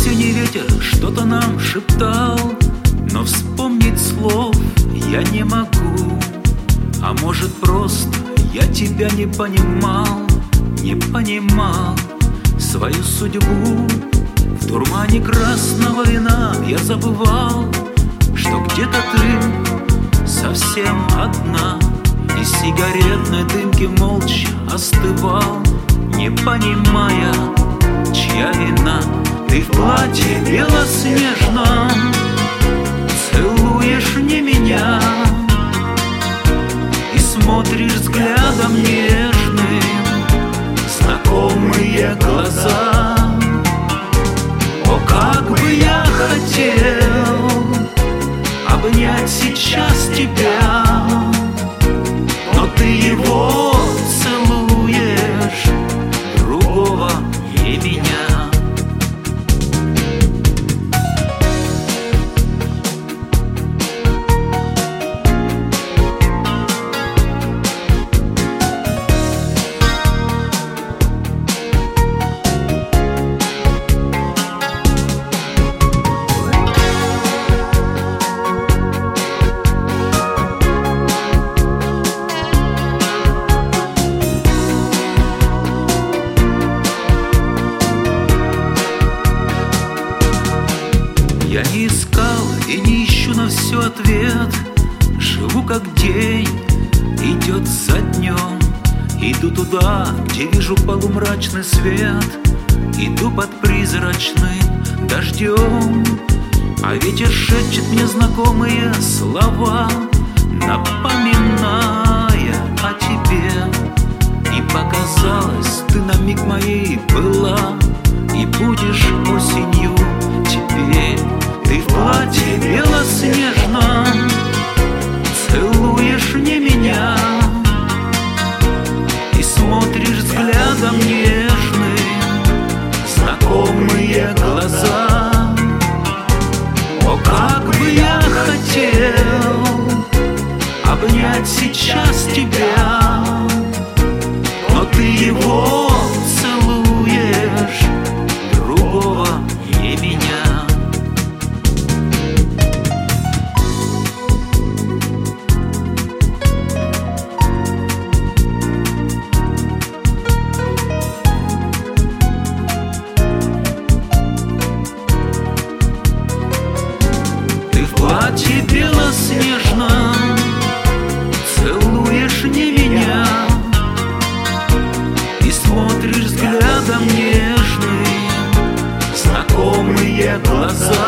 осенний ветер что-то нам шептал, но вспомнить слов я не могу. А может, просто я тебя не понимал свою судьбу. В дурмане красного вина я забывал, что где-то ты совсем одна, и сигаретной дымки молча остывал, не понимая, чья вина. Ты в платье белоснежном целуешь не меня и смотришь взглядом нежным знакомые глаза. О, как бы я хотел обнять сейчас тебя, но ты его целуешь, другого не меня. Я не искал и не ищу на все ответ. Живу как день идет за днем. Иду туда, где вижу полумрачный свет. Иду под призрачным дождем. А ветер шепчет мне знакомые слова, напоминая о тебе. И показалось, ты на миг моей была и будешь осенью теперь. Ты в платье белоснежном целуешь не меня и смотришь взглядом нежным знакомые глаза. О, как бы я хотел обнять сейчас тебя, но ты его целуешь, другого не меня. Платье белоснежном целуешь не меня и смотришь взглядом нежным знакомые глаза.